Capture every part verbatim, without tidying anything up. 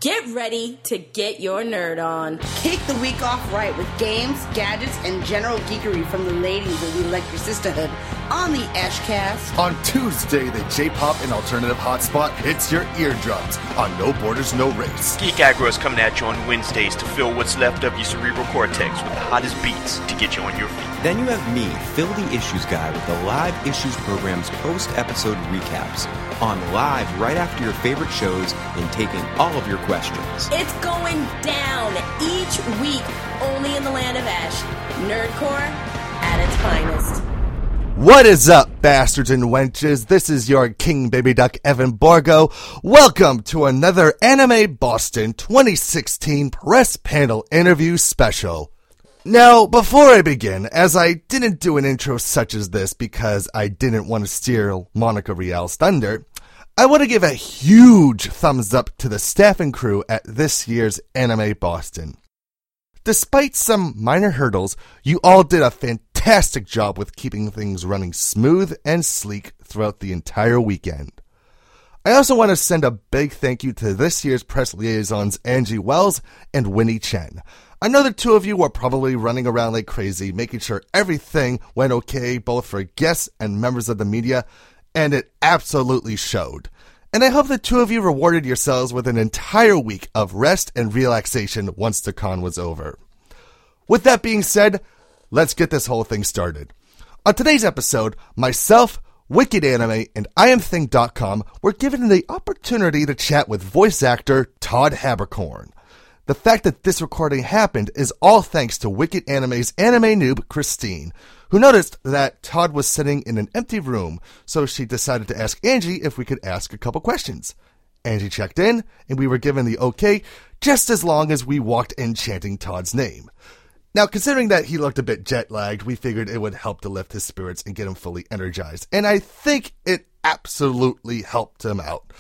Get ready to get your nerd on. Kick the week off right with games, gadgets, and general geekery from the ladies of the Electric Sisterhood on the Ashcast. On Tuesday, the J-pop and alternative hotspot hits your eardrums on No Borders, No Race. Geek Aggro is coming at you on Wednesdays to fill what's left of your cerebral cortex with the hottest beats to get you on your feet. Then you have me, Phil the Issues Guy, with the Live Issues program's post-episode recaps on live right after your favorite shows and taking all of your questions. It's going down each week, only in the land of Ash. Nerdcore at its finest. What is up, bastards and wenches? This is your King Baby Duck, Evan Borgo. Welcome to another Anime Boston twenty sixteen Press Panel Interview Special. Now, before I begin, as I didn't do an intro such as this because I didn't want to steal Monica Rial's thunder, I want to give a huge thumbs up to the staff and crew at this year's Anime Boston. Despite some minor hurdles, you all did a fantastic job with keeping things running smooth and sleek throughout the entire weekend. I also want to send a big thank you to this year's press liaisons Angie Wells and Winnie Chen. I know the two of you were probably running around like crazy, making sure everything went okay both for guests and members of the media, and it absolutely showed. And I hope the two of you rewarded yourselves with an entire week of rest and relaxation once the con was over. With that being said, let's get this whole thing started. On today's episode, myself, Wicked Anime, and I Am Thing dot com were given the opportunity to chat with voice actor Todd Haberkorn. The fact that this recording happened is all thanks to Wicked Anime's anime noob, Christine, who noticed that Todd was sitting in an empty room, so she decided to ask Angie if we could ask a couple questions. Angie checked in, and we were given the okay just as long as we walked in chanting Todd's name. Now, considering that he looked a bit jet-lagged, we figured it would help to lift his spirits and get him fully energized, and I think it absolutely helped him out.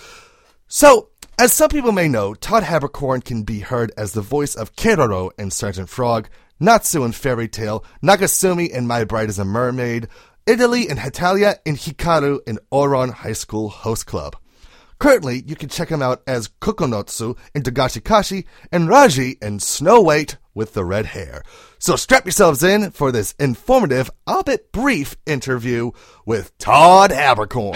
So, as some people may know, Todd Haberkorn can be heard as the voice of Keroro in Sergeant Frog, Natsu in Fairy Tail, Nagasumi in My Bride is a Mermaid, Italy and Hetalia in Hikaru in Ouran High School Host Club. Currently, you can check him out as Kokonotsu in Dagashikashi and Raji in Snow White with the red hair. So strap yourselves in for this informative, albeit brief interview with Todd Haberkorn.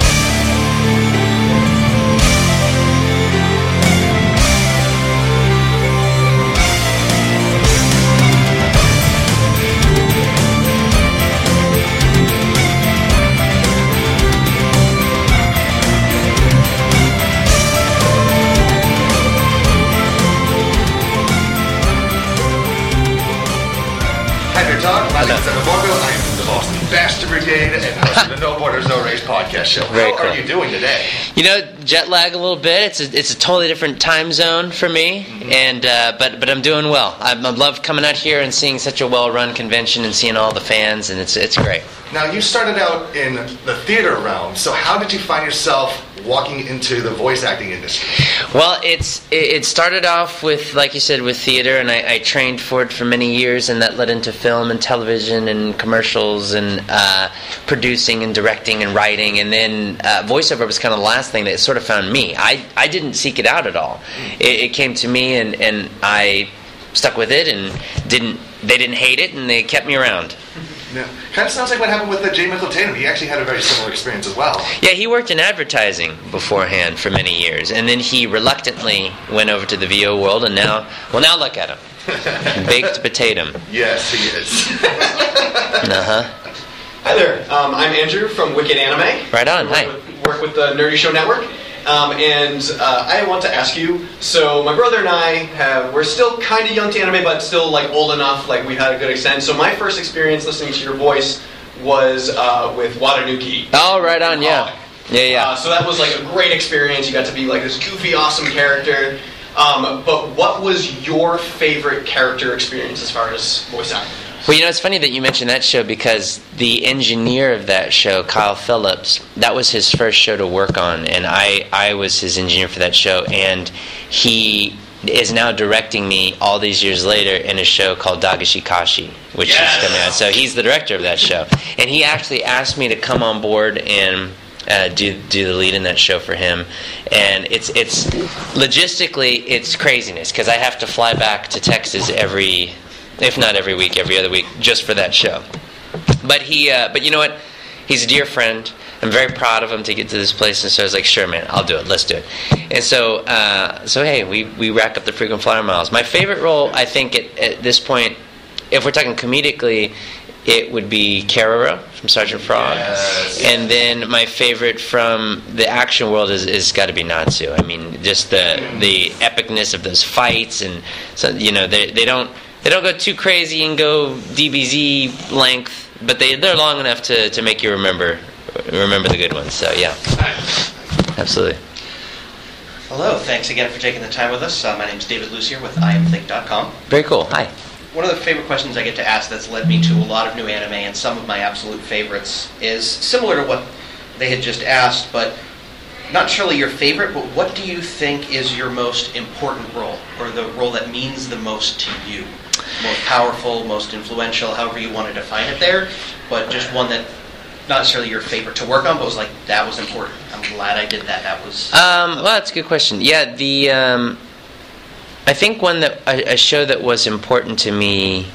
Todd, my name is Evan Borgo. I am from the Boston Bastard Brigade and host of the No Borders, No Race podcast show. Very How cool. are you doing today? You know, jet lag a little bit. It's a, it's a totally different time zone for me, mm-hmm. and uh, but but I'm doing well. I, I love coming out here and seeing such a well-run convention and seeing all the fans, and it's it's great. Now, you started out in the theater realm, so how did you find yourself walking into the voice acting industry? Well, it's it, it started off with, like you said, with theater, and I, I trained for it for many years, and that led into film and television and commercials and uh, producing and directing and writing, and then uh, voiceover was kind of the last thing that sort of found me. I, I didn't seek it out at all. It, it came to me, and, and I stuck with it, and didn't they didn't hate it, and they kept me around. Yeah. Kind of sounds like what happened with uh, J. Michael Tatum. He actually had a very similar experience as well. Yeah, he worked in advertising beforehand for many years, and then he reluctantly went over to the V O world, and now, well, now look at him. Baked potato. Yes, he is. Uh-huh. Hi there. Um, I'm Andrew from Wicked Anime. Right on. I Hi. work with, work with the Nerdy Show Network. Um, and uh, I want to ask you, so my brother and I have, we're still kind of young to anime, but still like old enough, like we've had a good extent. So my first experience listening to your voice was uh, with Watanuki. Oh, right on, yeah. Yeah, yeah. Uh, so that was like a great experience. You got to be like this goofy, awesome character. Um, but what was your favorite character experience as far as voice acting? Well, you know, it's funny that you mentioned that show because the engineer of that show, Kyle Phillips, that was his first show to work on, and I, I was his engineer for that show, and he is now directing me all these years later in a show called Dagashikashi, which yes. is coming out. So he's the director of that show, and he actually asked me to come on board and uh, do do the lead in that show for him, and it's it's logistically it's craziness because I have to fly back to Texas every, if not every week, every other week just for that show. But he, uh, but you know what? He's a dear friend. I'm very proud of him to get to this place, and so I was like, "Sure, man, I'll do it. Let's do it." And so, uh, so hey, we we rack up the frequent flyer miles. My favorite role, I think, at, at this point, if we're talking comedically, it would be Keroro from Sergeant Frog, yes. And then my favorite from the action world is, is got to be Natsu. I mean, just the the epicness of those fights, and so you know they they don't they don't go too crazy and go D B Z length, but they they're long enough to, to make you remember remember the good ones. So yeah, absolutely. Hello, thanks again for taking the time with us. Uh, my name is David Lucier with I am think dot com. Very cool. Hi. One of the favorite questions I get to ask that's led me to a lot of new anime and some of my absolute favorites is similar to what they had just asked, but not necessarily your favorite, but what do you think is your most important role, or the role that means the most to you? Most powerful, most influential, however you want to define it there, but just one that not necessarily your favorite to work on, but was like, that was important. I'm glad I did that. That was... Um, well, that's a good question. Yeah, the... Um, I think one that... A, a show that was important to me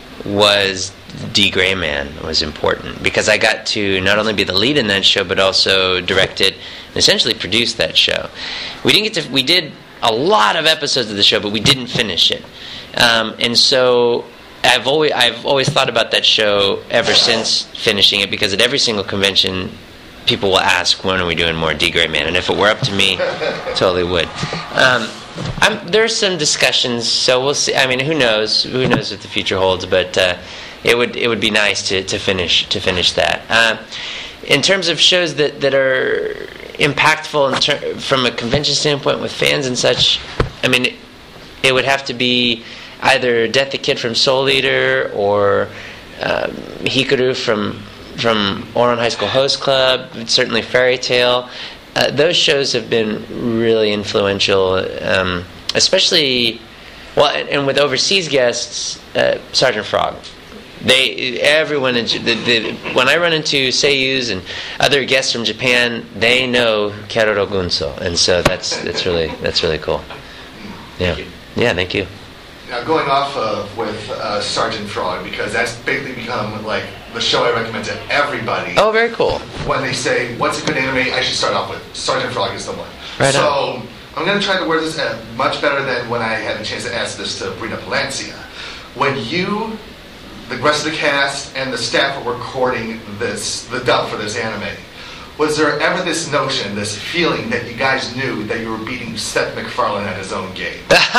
was D. Gray Man was important, because I got to not only be the lead in that show, but also direct it and essentially produce that show. We didn't get to... We did a lot of episodes of the show, but we didn't finish it. Um, and so... I've always I've always thought about that show ever since finishing it, because at every single convention, people will ask, when are we doing more D. Gray Man? And if it were up to me, totally would. Um, I'm, there's some discussions, so we'll see. I mean, who knows? Who knows what the future holds? But uh, it would it would be nice to, to finish to finish that. Uh, in terms of shows that, that are impactful in ter- from a convention standpoint with fans and such, I mean, it, it would have to be either Death the Kid from Soul Eater or um, Hikaru from from Ouran High School Host Club, certainly Fairy Tail. Uh, those shows have been really influential, um, especially, well, and, and with overseas guests, uh, Sergeant Frog. They, everyone, in, the, the, when I run into seiyus and other guests from Japan, they know Keroro Gunso, and so that's that's really that's really cool. Yeah, yeah, thank you. Now, going off of with uh, Sergeant Frog, because that's basically become like the show I recommend to everybody. Oh, very cool. When they say, what's a good anime, I should start off with Sergeant Frog is the one. Right so, on. I'm going to try to word this uh, much better than when I had a chance to ask this to Brina Palencia. When you, the rest of the cast, and the staff were recording this, the dub for this anime, was there ever this notion, this feeling that you guys knew that you were beating Seth MacFarlane at his own game?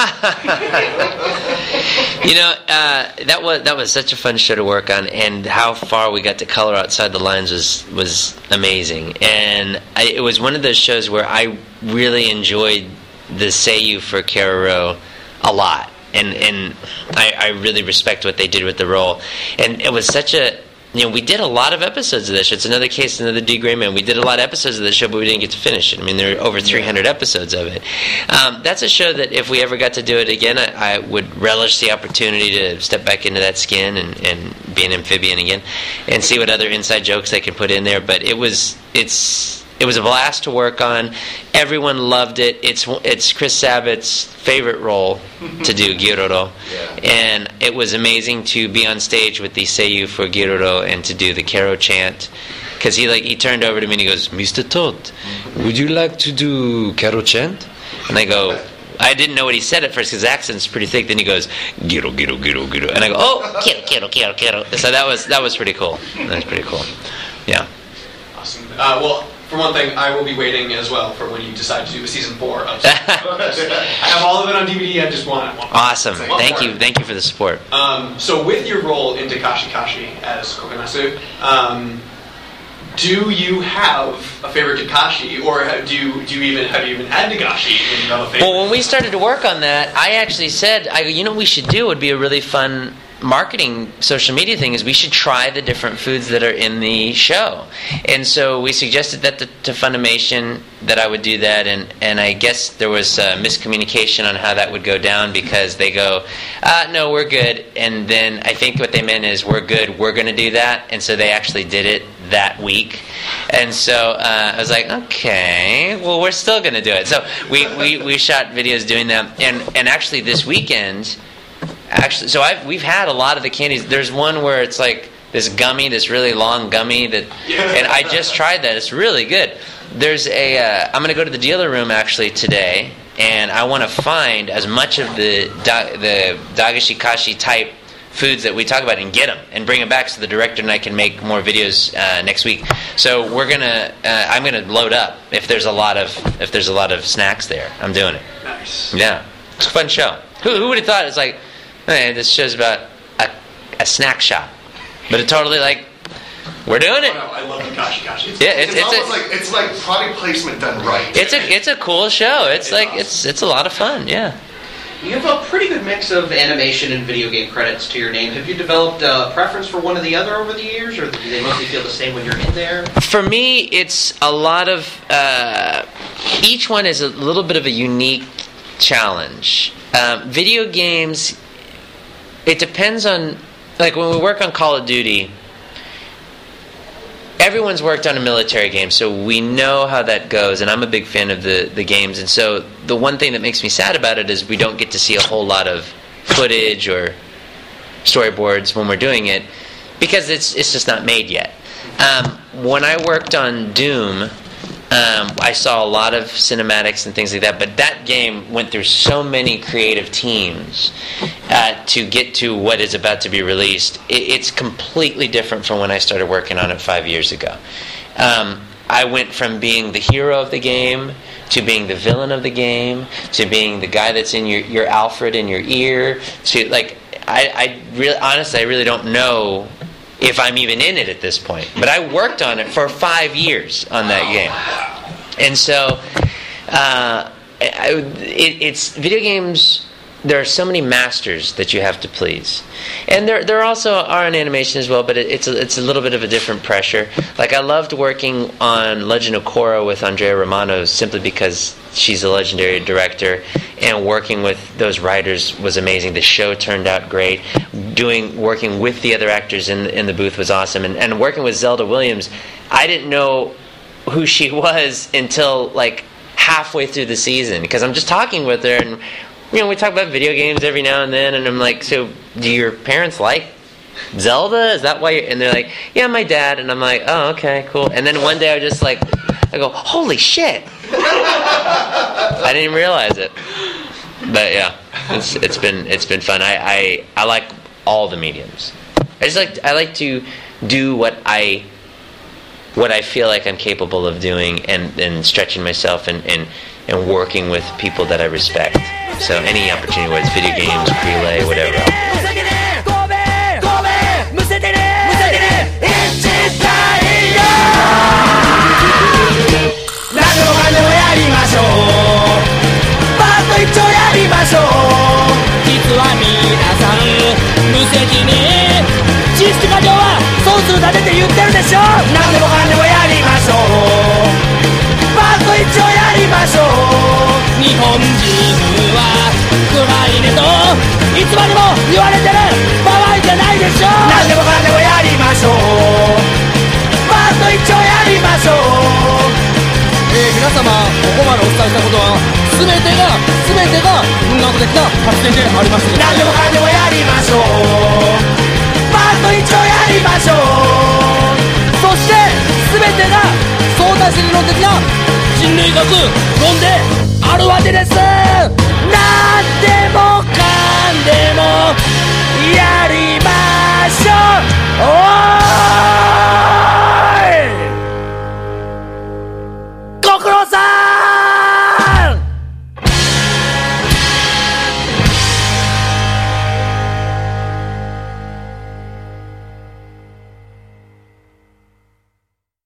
You know, uh, that was that was such a fun show to work on, and how far we got to color outside the lines was was amazing. And I, it was one of those shows where I really enjoyed the seiyuu for Keroro a lot, and and I, I really respect what they did with the role. And it was such a You know, we did a lot of episodes of this show. It's another case, another D. Gray Man. We did a lot of episodes of this show, but we didn't get to finish it. I mean, there are over three hundred episodes of it. Um, that's a show that if we ever got to do it again, I, I would relish the opportunity to step back into that skin and, and be an amphibian again and see what other inside jokes they could put in there. But it was, it's... It was a blast to work on. Everyone loved it. It's it's Chris Sabat's favorite role to do, Gyuroro. Yeah. And it was amazing to be on stage with the seiyuu for Gyuroro and to do the Kero chant. Because he like he turned over to me and he goes, Mister Todd, would you like to do Kero chant? And I go, I didn't know what he said at first because his accent's pretty thick. Then he goes, Gyuro, Gyuro, Gyuro, Gyuro. And I go, oh, Kero, Kero, Kero, Kero. So that was, that was pretty cool. That was pretty cool. Yeah. Awesome. Uh, well, for one thing, I will be waiting as well for when you decide to do a season four of I have all of it on D V D. I just want one. Awesome. Thank you. Thank you for the support. Um, so with your role in Takashi Kashi as Kokonasu, um, do you have a favorite Takashi, or have, do you do you even have you even had Takashi when you have a favorite? Well, when we started to work on that, I actually said, I, you know, what we should do would be a really fun marketing social media thing is we should try the different foods that are in the show. And so we suggested that to, to Funimation that I would do that, and, and I guess there was uh, miscommunication on how that would go down because they go, uh, no, we're good. And then I think what they meant is we're good, we're going to do that. And so they actually did it that week. And so uh, I was like, okay, well, we're still going to do it. So we, we, we shot videos doing that. And, and actually this weekend, actually, so I've, we've had a lot of the candies. There's one where it's like this gummy, this really long gummy, that, and I just tried that. It's really good. There's a, uh, I'm going to go to the dealer room actually today, and I want to find as much of the da, the dagashikashi type foods that we talk about and get them and bring them back so the director and I can make more videos uh, next week. So we're gonna, uh, I'm gonna load up if there's a lot of if there's a lot of snacks there. I'm doing it. Nice. Yeah, it's a fun show. Who who would have thought it's like, hey, this show's about a, a snack shop, but it totally like we're doing it. Oh, no, I love the kashi kashi. Yeah, it's, It's, it's almost a, like it's like product placement done right. it's a it's a cool show. It's, It's like awesome. it's it's a lot of fun. Yeah. You have a pretty good mix of animation and video game credits to your name. Have you developed a preference for one or the other over the years, or do they mostly feel the same when you're in there? For me, it's a lot of... Uh, each one is a little bit of a unique challenge. Um, video games, it depends on... Like, when we work on Call of Duty, everyone's worked on a military game, so we know how that goes, and I'm a big fan of the, the games. And so the one thing that makes me sad about it is we don't get to see a whole lot of footage or storyboards when we're doing it, because it's it's just not made yet. Um, when I worked on Doom, um, I saw a lot of cinematics and things like that, but that game went through so many creative teams uh, to get to what is about to be released. It, it's completely different from when I started working on it five years ago. Um, I went from being the hero of the game to being the villain of the game to being the guy that's in your, your Alfred in your ear to, like, I, I really, honestly, I really don't know if I'm even in it at this point. But I worked on it for five years on that game. And so, uh, I, it, it's video games. There are so many masters that you have to please, and there there also are in animation as well. But it, it's a, it's a little bit of a different pressure. Like, I loved working on Legend of Korra with Andrea Romano simply because she's a legendary director, and working with those writers was amazing. The show turned out great. Doing working with the other actors in in the booth was awesome, and and working with Zelda Williams, I didn't know who she was until like halfway through the season, because I'm just talking with her, and you know, we talk about video games every now and then, and I'm like, so do your parents like Zelda? Is that why you're... And they're like, yeah, my dad. And I'm like, oh, okay, cool. And then one day I just like, I go, holy shit. I didn't even realize it. But yeah, it's it's been it's been fun. I, I, I like all the mediums. I just like I like to do what I what I feel like I'm capable of doing, and, and stretching myself and, and, and working with people that I respect. So any opportunity, whether it's video games, relay, whatever else. いつまでも言われてる場合じゃないでしょ。何でもかんでもやりましょう。バースト一丁やりましょう。えー、皆様ここまでお伝えしたことは全てが全てが文学的な発言であります。何でもかんでもやりましょう。バースト一丁やりましょう。そして全てが相対性理論的な人類学論であるわけです。なんでも